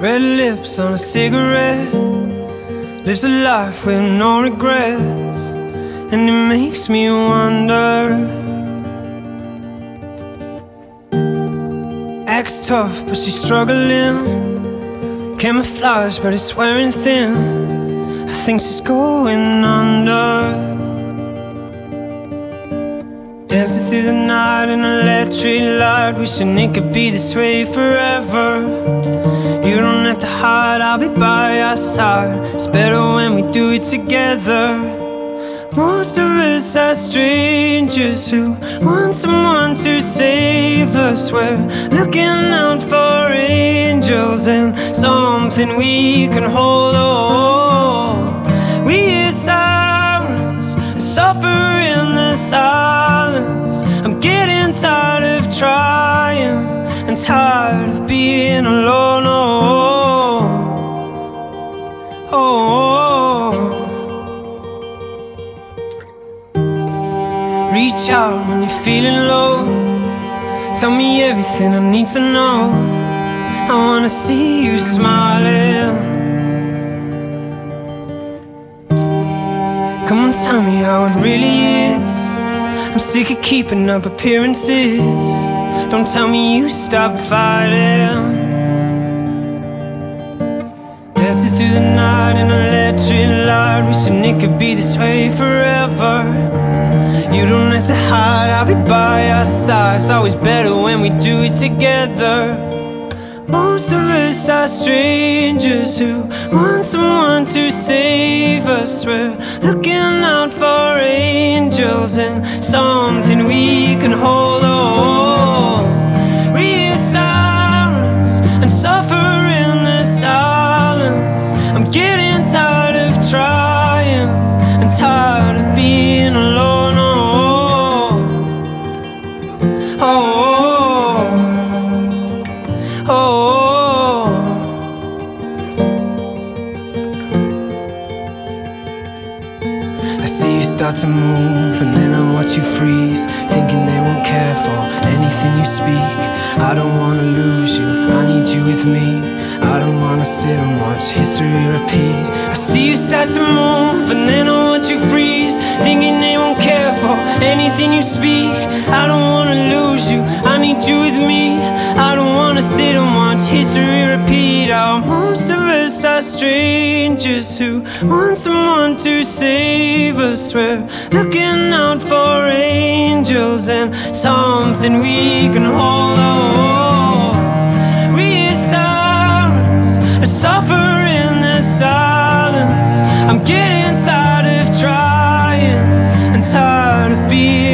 Red lips on a cigarette, lives a life with no regrets, and it makes me wonder. Acts tough but she's struggling, camouflage but it's wearing thin. I think she's going under. Dancing through the night in an electric light, wishing it could be this way forever. You don't have to hide, I'll be by your side. It's better when we do it together. Most of us are strangers who want someone to save us. We're looking out for angels and something we can hold on. We hear sirens and suffer in the silence. I'm getting tired of trying and tired of being alone. Reach out when you're feeling low. Tell me everything I need to know. I wanna see you smiling. Come on, tell me how it really is. I'm sick of keeping up appearances. Don't tell me you stop fighting. Dancing through the night in an electric light, wishing it could be this way forever. You don't have to hide, I'll be by your side. It's always better when we do it together. Most of us are strangers who want someone to save us. We're looking out for angels and something we can hold on. We hear sirens and suffer in the silence. I'm getting tired of trying and tired of being alone. I see you start to move and then I watch you freeze, thinking they won't care for anything you speak. I don't wanna lose you, I need you with me. I don't wanna sit and watch history repeat. I see you start to move and then I watch you freeze, thinking they won't care for anything you speak. I don't wanna lose you, I need you with me. I don't wanna sit and watch history repeat. Oh, most of us are strangers who want someone to save us. We're looking out for angels and something we can hold on. We hear sirens and suffer in the silence. I'm getting tired of trying and tired of being